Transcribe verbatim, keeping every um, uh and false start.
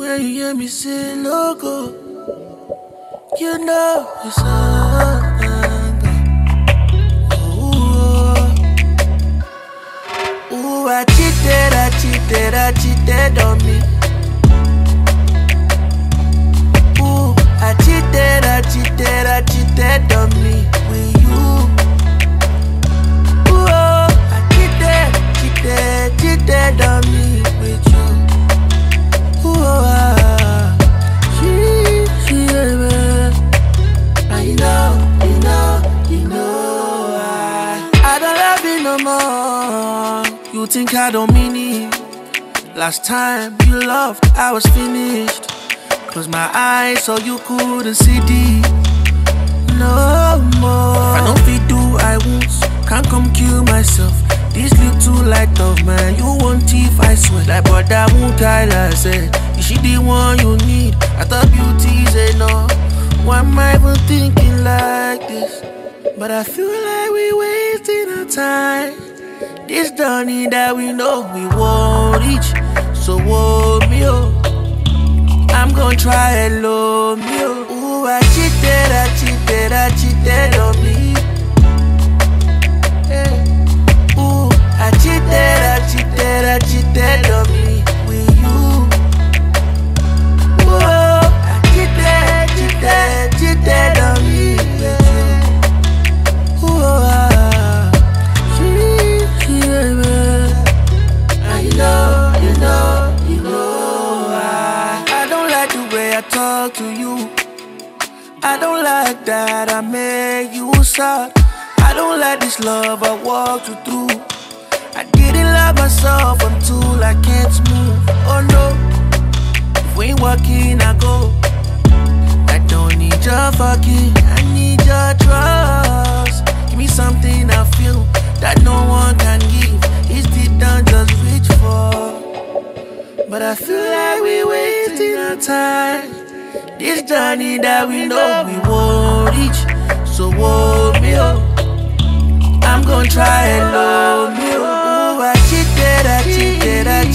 When you hear me say logo, you know it's on. Ooh, ooh, I cheated, I cheated, I cheated on me. Ooh, I cheated, I cheated, I cheated on me with you. Ooh, I cheated, cheated, cheated on me with you. Ooh, ah, she, she, baby. And you know, you know, you know I, I don't love you no more. You think I don't mean it? Last time you loved, I was finished. Close my eyes so you couldn't see deep. No more. If I don't feel do, I won't. Can't come kill myself. This little light of mine, you want if I swear. Like brother won't Tyler said, is she the one you need? I thought beauty is enough. Why am I even thinking like this? But I feel like we wasting our time. This journey that we know we won't reach. So hold me up, I'm gonna try and love me. Ooh, I cheated, I cheated, I cheated on me. Yeah. Ooh, I cheated, I cheated, I cheated on me with you. Ooh, I cheated, cheated, cheated on me with you. Ooh, ah, she, she, baby. And you know, you know, you know I, I don't like the way I talk to you. I don't like that I made you sad. I don't like this love I walked you through. I didn't love myself until I can't move. Oh no, if we ain't working, I go. I don't need your fucking, I need your trust. Give me something I feel that no one can give. It's deep down, just reach for. But I feel like we wasting our time. This journey that we know we won't reach. So hold me up, I'm gonna try and love me. Ooh, I cheated, I cheated, I